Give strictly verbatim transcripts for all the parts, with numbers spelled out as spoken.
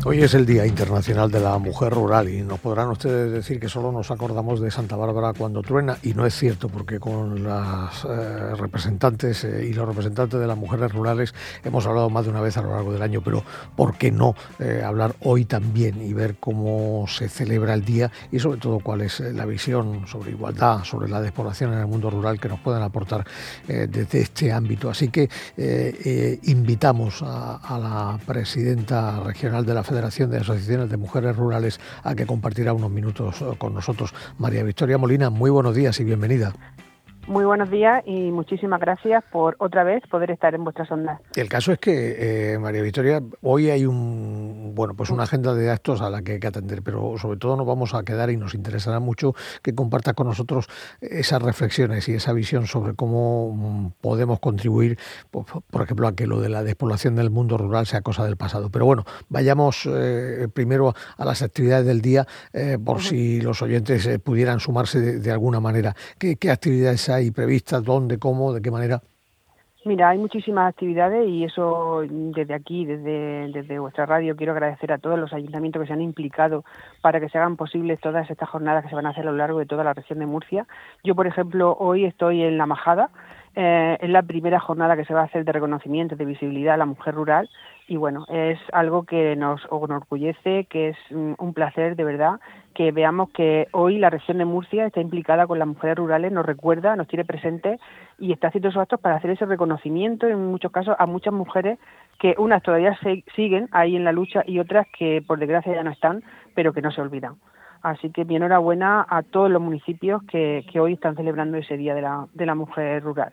Hoy es el Día Internacional de la Mujer Rural y nos podrán ustedes decir que solo nos acordamos de Santa Bárbara cuando truena, y no es cierto, porque con las eh, representantes eh, y los representantes de las mujeres rurales hemos hablado más de una vez a lo largo del año, pero ¿por qué no eh, hablar hoy también y ver cómo se celebra el día y sobre todo cuál es la visión sobre igualdad, sobre la despoblación en el mundo rural que nos pueden aportar eh, desde este ámbito? Así que eh, eh, invitamos a, a la presidenta regional de la Federación de Asociaciones de Mujeres Rurales a que compartirá unos minutos con nosotros. María Victoria Molina, muy buenos días y bienvenida. Muy buenos días y muchísimas gracias por otra vez poder estar en vuestras ondas. El caso es que, eh, María Victoria, hoy hay un bueno pues una agenda de actos a la que hay que atender, pero sobre todo nos vamos a quedar y nos interesará mucho que compartas con nosotros esas reflexiones y esa visión sobre cómo podemos contribuir, por, por ejemplo, a que lo de la despoblación del mundo rural sea cosa del pasado. Pero bueno, vayamos eh, primero a las actividades del día, eh, por uh-huh. si los oyentes eh, pudieran sumarse de, de alguna manera. ¿Qué, qué actividades hay previstas? ¿Dónde? ¿Cómo? ¿De qué manera? Mira, hay muchísimas actividades y eso desde aquí, desde, desde vuestra radio, quiero agradecer a todos los ayuntamientos que se han implicado para que se hagan posibles todas estas jornadas que se van a hacer a lo largo de toda la región de Murcia. Yo, por ejemplo, hoy estoy en La Majada, eh, es la primera jornada que se va a hacer de reconocimiento, de visibilidad a la mujer rural, y bueno, es algo que nos enorgullece, que es un placer de verdad que veamos que hoy la región de Murcia está implicada con las mujeres rurales, nos recuerda, nos tiene presentes y está haciendo esos actos para hacer ese reconocimiento, en muchos casos, a muchas mujeres que unas todavía se, siguen ahí en la lucha y otras que por desgracia ya no están, pero que no se olvidan. Así que mi enhorabuena a todos los municipios que, que hoy están celebrando ese Día de la, de la Mujer Rural.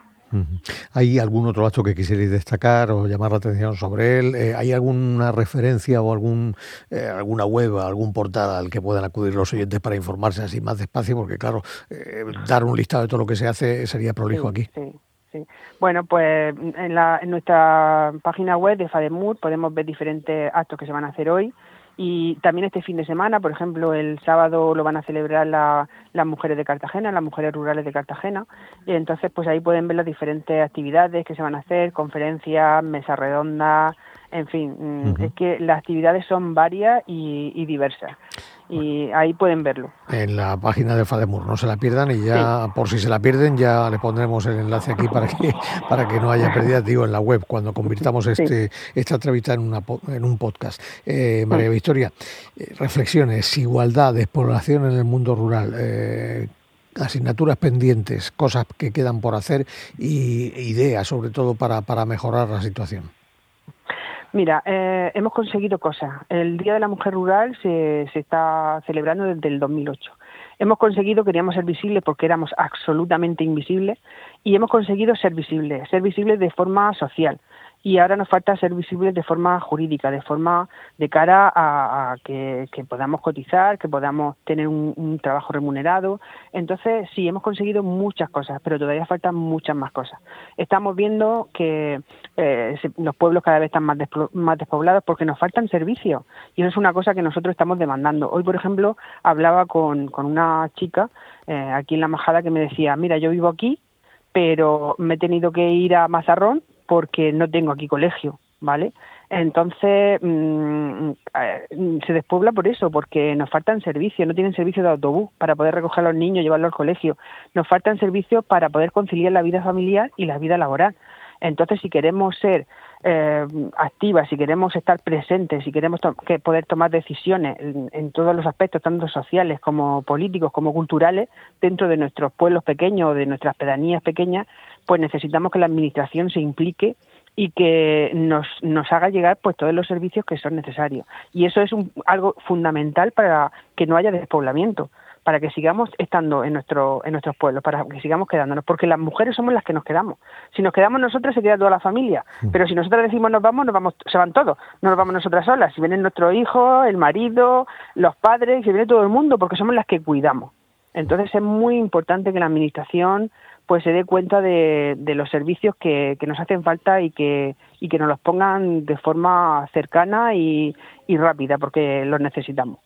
¿Hay algún otro acto que quisierais destacar o llamar la atención sobre él? Eh, ¿Hay alguna referencia o algún eh, alguna web, algún portal al que puedan acudir los oyentes para informarse así más despacio? Porque claro, eh, dar un listado de todo lo que se hace sería prolijo sí, aquí. Sí. Sí. Bueno, pues en, la, en nuestra página web de FADEMUR podemos ver diferentes actos que se van a hacer hoy. Y también este fin de semana, por ejemplo, el sábado lo van a celebrar la, las mujeres de Cartagena, las mujeres rurales de Cartagena, y entonces pues ahí pueden ver las diferentes actividades que se van a hacer, conferencias, mesas redondas, en fin, uh-huh. es que las actividades son varias y, y diversas. Y ahí pueden verlo. En la página de FADEMUR, no se la pierdan, y ya sí. por si se la pierden ya le pondremos el enlace aquí para que para que no haya pérdidas, digo, en la web, cuando convirtamos este sí. esta entrevista en, una, en un podcast. Eh, María sí. Victoria, eh, reflexiones, igualdad, despoblación en el mundo rural, eh, asignaturas pendientes, cosas que quedan por hacer y ideas sobre todo para, para mejorar la situación. Mira, eh, hemos conseguido cosas. El Día de la Mujer Rural se, se está celebrando desde el dos mil ocho. Hemos conseguido, queríamos ser visibles porque éramos absolutamente invisibles, y hemos conseguido ser visibles, ser visibles de forma social. Y ahora nos falta ser visibles de forma jurídica, de forma de cara a, a que, que podamos cotizar, que podamos tener un, un trabajo remunerado. Entonces, sí, hemos conseguido muchas cosas, pero todavía faltan muchas más cosas. Estamos viendo que eh, se, los pueblos cada vez están más, desplo, más despoblados porque nos faltan servicios. Y eso es una cosa que nosotros estamos demandando. Hoy, por ejemplo, hablaba con, con una chica eh, aquí en La Majada que me decía, mira, yo vivo aquí, pero me he tenido que ir a Mazarrón porque no tengo aquí colegio, ¿vale? Entonces, mmm, eh, se despobla por eso, porque nos faltan servicios, no tienen servicio de autobús para poder recoger a los niños, llevarlos al colegio. Nos faltan servicios para poder conciliar la vida familiar y la vida laboral. Entonces, si queremos ser eh, activas, si queremos estar presentes, si queremos to- que poder tomar decisiones en, en todos los aspectos, tanto sociales como políticos, como culturales, dentro de nuestros pueblos pequeños o de nuestras pedanías pequeñas, pues necesitamos que la administración se implique y que nos, nos haga llegar pues todos los servicios que son necesarios. Y eso es un, algo fundamental para que no haya despoblamiento, para que sigamos estando en nuestro en nuestros pueblos, para que sigamos quedándonos, porque las mujeres somos las que nos quedamos. Si nos quedamos nosotras, se queda toda la familia, pero si nosotras decimos nos vamos, nos vamos, se van todos, no nos vamos nosotras solas, si vienen nuestros hijos, el marido, los padres, si viene todo el mundo, porque somos las que cuidamos. Entonces es muy importante que la administración pues se dé cuenta de, de los servicios que, que nos hacen falta y que y que nos los pongan de forma cercana y, y rápida, porque los necesitamos.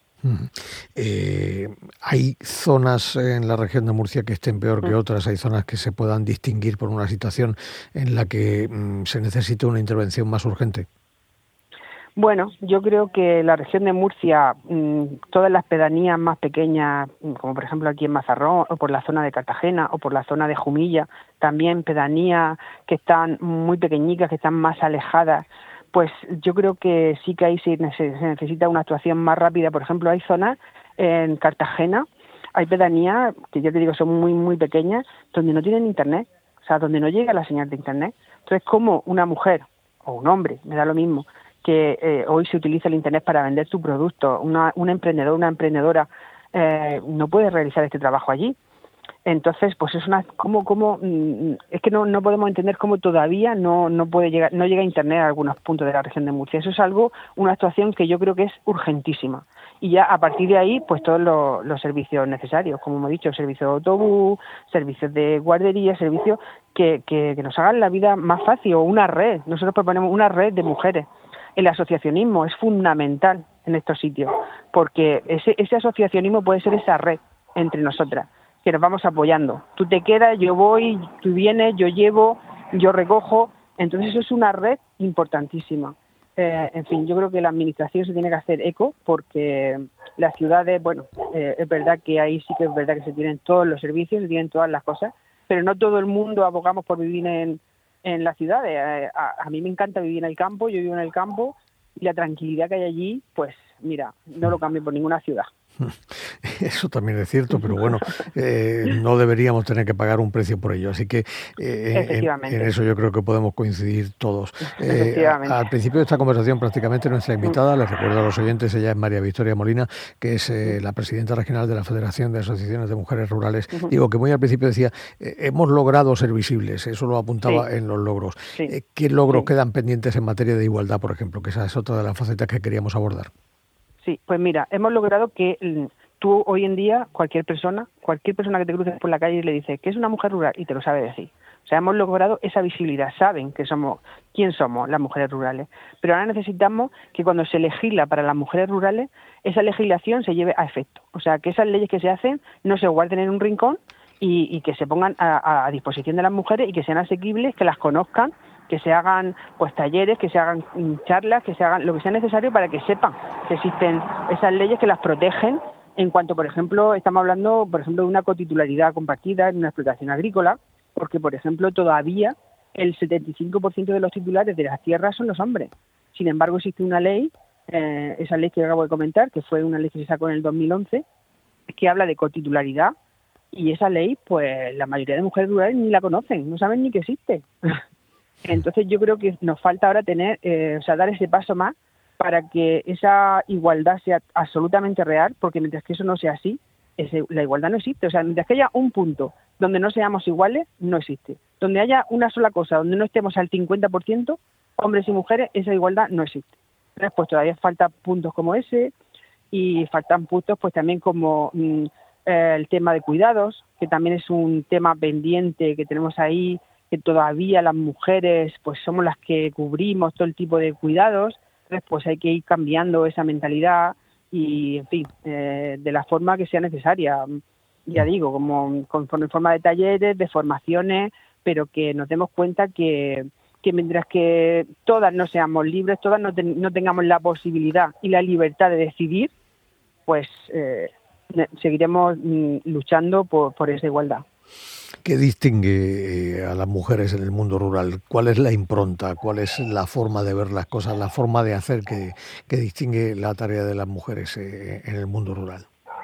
Eh, ¿Hay zonas en la región de Murcia que estén peor que otras? ¿Hay zonas que se puedan distinguir por una situación en la que mm, se necesite una intervención más urgente? Bueno, yo creo que la región de Murcia, mmm, todas las pedanías más pequeñas, como por ejemplo aquí en Mazarrón, o por la zona de Cartagena, o por la zona de Jumilla, también pedanías que están muy pequeñicas, que están más alejadas, pues yo creo que sí que ahí se necesita una actuación más rápida. Por ejemplo, hay zonas en Cartagena, hay pedanías que ya te digo son muy, muy pequeñas, donde no tienen internet, o sea, donde no llega la señal de internet. Entonces, como una mujer o un hombre, me da lo mismo, que eh, hoy se utiliza el internet para vender tu producto, una, un emprendedor, una emprendedora eh, no puede realizar este trabajo allí. Entonces, pues es una, como, como, es que no, no podemos entender cómo todavía no, no puede llegar, no llega a internet a algunos puntos de la región de Murcia. Eso es algo, una actuación que yo creo que es urgentísima. Y ya a partir de ahí, pues todos los, los servicios necesarios, como hemos dicho, servicios de autobús, servicios de guardería, servicios que, que, que nos hagan la vida más fácil, o una red. Nosotros proponemos una red de mujeres. El asociacionismo es fundamental en estos sitios, porque ese, ese asociacionismo puede ser esa red entre nosotras, que nos vamos apoyando. Tú te quedas, yo voy, tú vienes, yo llevo, yo recojo. Entonces eso es una red importantísima. Eh, en fin, yo creo que la administración se tiene que hacer eco, porque las ciudades, bueno, eh, es verdad que ahí sí que es verdad que se tienen todos los servicios, se tienen todas las cosas, pero no todo el mundo abogamos por vivir en, en las ciudades. Eh, a, a mí me encanta vivir en el campo, yo vivo en el campo, y la tranquilidad que hay allí, pues mira, no lo cambio por ninguna ciudad. Eso también es cierto, pero bueno, eh, no deberíamos tener que pagar un precio por ello. Así que eh, en, en eso yo creo que podemos coincidir todos. Eh, al principio de esta conversación, prácticamente nuestra invitada, les recuerdo a los oyentes, ella es María Victoria Molina, que es eh, la presidenta regional de la Federación de Asociaciones de Mujeres Rurales. Uh-huh. Digo que muy al principio decía, eh, hemos logrado ser visibles, eso lo apuntaba sí. en los logros. Sí. Eh, ¿Qué logros sí. quedan pendientes en materia de igualdad, por ejemplo? Que esa es otra de las facetas que queríamos abordar. Sí, pues mira, hemos logrado que tú hoy en día, cualquier persona, cualquier persona que te cruces por la calle y le dice que es una mujer rural y te lo sabe decir. O sea, hemos logrado esa visibilidad, saben que somos, quién somos las mujeres rurales. Pero ahora necesitamos que cuando se legisla para las mujeres rurales, esa legislación se lleve a efecto. O sea, que esas leyes que se hacen no se guarden en un rincón y, y que se pongan a, a disposición de las mujeres y que sean asequibles, que las conozcan, que se hagan pues talleres, que se hagan charlas, que se hagan lo que sea necesario para que sepan que existen esas leyes que las protegen en cuanto, por ejemplo, estamos hablando, por ejemplo, de una cotitularidad compartida en una explotación agrícola, porque, por ejemplo, todavía el setenta y cinco por ciento de los titulares de las tierras son los hombres. Sin embargo, existe una ley, eh, esa ley que acabo de comentar, que fue una ley que se sacó en el dos mil once, que habla de cotitularidad, y esa ley, pues, la mayoría de mujeres rurales ni la conocen, no saben ni que existe. Entonces yo creo que nos falta ahora tener, eh, o sea, dar ese paso más para que esa igualdad sea absolutamente real, porque mientras que eso no sea así, ese, la igualdad no existe. O sea, mientras que haya un punto donde no seamos iguales, no existe. Donde haya una sola cosa, donde no estemos al cincuenta por ciento, hombres y mujeres, esa igualdad no existe. Entonces, pues todavía faltan puntos como ese, y faltan puntos pues también como mmm, eh, el tema de cuidados, que también es un tema pendiente que tenemos ahí, que todavía las mujeres pues somos las que cubrimos todo el tipo de cuidados. Entonces pues hay que ir cambiando esa mentalidad y, en fin, eh, de la forma que sea necesaria. Ya digo, como con, con forma de talleres, de formaciones, pero que nos demos cuenta que, que mientras que todas no seamos libres, todas no, ten, no tengamos la posibilidad y la libertad de decidir, pues eh, seguiremos mm, luchando por, por esa igualdad. ¿Qué distingue a las mujeres en el mundo rural? ¿Cuál es la impronta? ¿Cuál es la forma de ver las cosas, la forma de hacer que, que distingue la tarea de las mujeres en el mundo rural?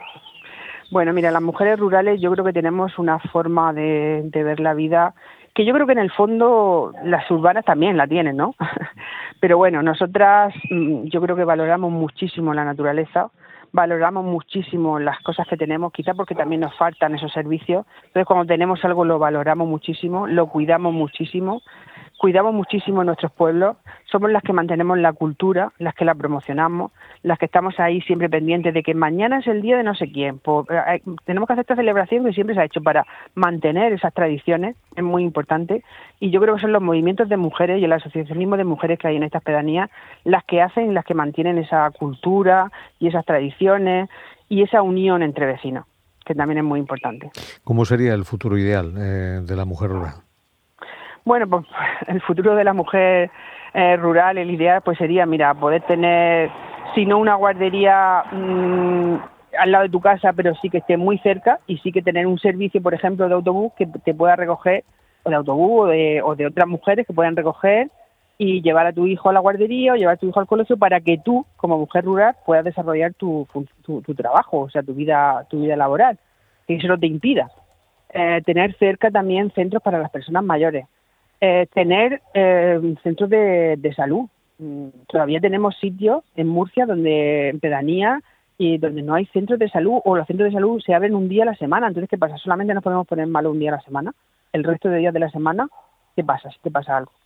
Bueno, mira, las mujeres rurales yo creo que tenemos una forma de, de ver la vida que yo creo que en el fondo las urbanas también la tienen, ¿no? Pero bueno, nosotras yo creo que valoramos muchísimo la naturaleza, valoramos muchísimo las cosas que tenemos, quizá porque también nos faltan esos servicios. Entonces, cuando tenemos algo lo valoramos muchísimo, lo cuidamos muchísimo, cuidamos muchísimo nuestros pueblos, somos las que mantenemos la cultura, las que la promocionamos, las que estamos ahí siempre pendientes de que mañana es el día de no sé quién. Pues, eh, tenemos que hacer esta celebración que siempre se ha hecho para mantener esas tradiciones, es muy importante, y yo creo que son los movimientos de mujeres y el asociacionismo de mujeres que hay en estas pedanías las que hacen, las que mantienen esa cultura y esas tradiciones y esa unión entre vecinos, que también es muy importante. ¿Cómo sería el futuro ideal eh, de la mujer rural? Bueno, pues el futuro de la mujer eh, rural, el ideal pues sería, mira, poder tener, si no una guardería mmm, al lado de tu casa, pero sí que esté muy cerca, y sí que tener un servicio, por ejemplo, de autobús que te pueda recoger, o de autobús o de, o de otras mujeres que puedan recoger y llevar a tu hijo a la guardería o llevar a tu hijo al colegio, para que tú, como mujer rural, puedas desarrollar tu, tu, tu trabajo, o sea, tu vida, tu vida laboral, que eso no te impida. Eh, tener cerca también centros para las personas mayores, eh, tener eh, centros de, de salud. Mm, todavía tenemos sitios en Murcia, donde en pedanía, y donde no hay centros de salud, o los centros de salud se abren un día a la semana. Entonces, ¿qué pasa? ¿Solamente nos podemos poner malo un día a la semana? El resto de días de la semana, ¿qué pasa si te pasa algo?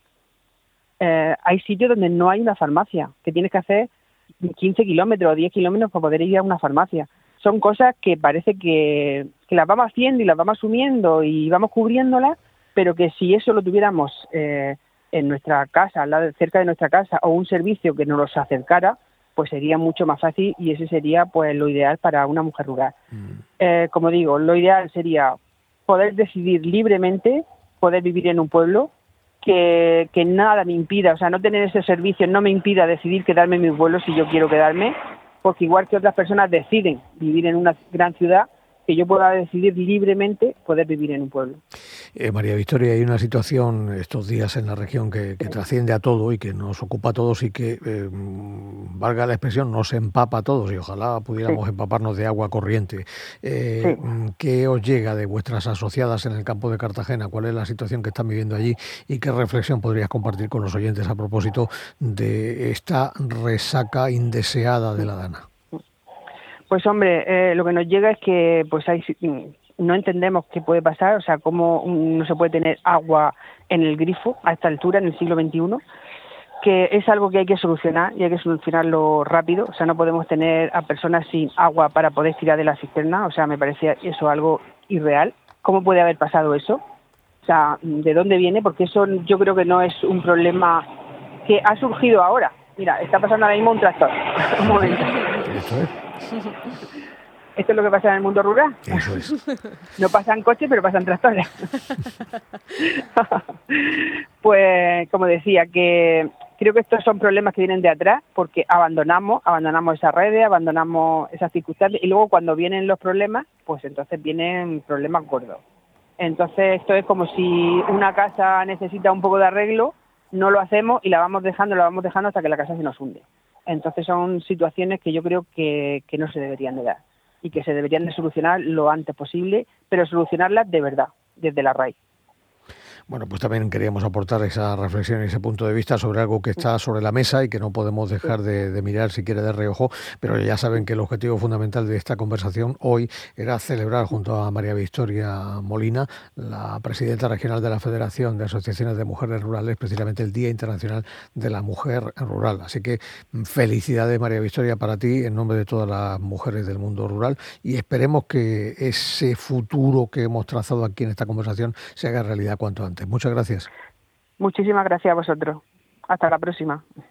Eh, hay sitios donde no hay una farmacia, que tienes que hacer quince kilómetros o diez kilómetros para poder ir a una farmacia. Son cosas que parece que, que las vamos haciendo y las vamos asumiendo y vamos cubriéndolas, pero que si eso lo tuviéramos eh, en nuestra casa, al lado, cerca de nuestra casa, o un servicio que nos los acercara, pues sería mucho más fácil, y ese sería pues lo ideal para una mujer rural. Mm. Eh, como digo, lo ideal sería poder decidir libremente, poder vivir en un pueblo, que, que nada me impida, o sea, no tener ese servicio no me impida decidir quedarme en mi pueblo si yo quiero quedarme, porque igual que otras personas deciden vivir en una gran ciudad, que yo pueda decidir libremente poder vivir en un pueblo. Eh, María Victoria, hay una situación estos días en la región que, que trasciende a todo y que nos ocupa a todos y que, eh, valga la expresión, nos empapa a todos, y ojalá pudiéramos sí. empaparnos de agua corriente. Eh, sí. ¿Qué os llega de vuestras asociadas en el campo de Cartagena? ¿Cuál es la situación que están viviendo allí? ¿Y qué reflexión podrías compartir con los oyentes a propósito de esta resaca indeseada de la Dana? Pues hombre, eh, lo que nos llega es que pues hay, no entendemos qué puede pasar, o sea, cómo no se puede tener agua en el grifo a esta altura, en el siglo veintiuno, que es algo que hay que solucionar y hay que solucionarlo rápido. O sea, no podemos tener a personas sin agua para poder tirar de la cisterna, o sea, me parece eso algo irreal. ¿Cómo puede haber pasado eso? O sea, ¿de dónde viene? Porque eso yo creo que no es un problema que ha surgido ahora. Mira, está pasando ahora mismo un tractor. Un momento. ¿Esto es lo que pasa en el mundo rural? Eso es. No pasan coches, pero pasan tractores. Pues, como decía, que creo que estos son problemas que vienen de atrás, porque abandonamos, abandonamos esas redes, abandonamos esas circunstancias, y luego cuando vienen los problemas, pues entonces vienen problemas gordos. Entonces esto es como si una casa necesita un poco de arreglo, no lo hacemos y la vamos dejando, la vamos dejando hasta que la casa se nos hunde. Entonces son situaciones que yo creo que, que no se deberían de dar y que se deberían de solucionar lo antes posible, pero solucionarlas de verdad, desde la raíz. Bueno, pues también queríamos aportar esa reflexión y ese punto de vista sobre algo que está sobre la mesa y que no podemos dejar de, de mirar siquiera de reojo, pero ya saben que el objetivo fundamental de esta conversación hoy era celebrar junto a María Victoria Molina, la presidenta regional de la Federación de Asociaciones de Mujeres Rurales, precisamente el Día Internacional de la Mujer Rural. Así que felicidades, María Victoria, para ti en nombre de todas las mujeres del mundo rural, y esperemos que ese futuro que hemos trazado aquí en esta conversación se haga realidad cuanto antes. Muchas gracias. Muchísimas gracias a vosotros. Hasta la próxima.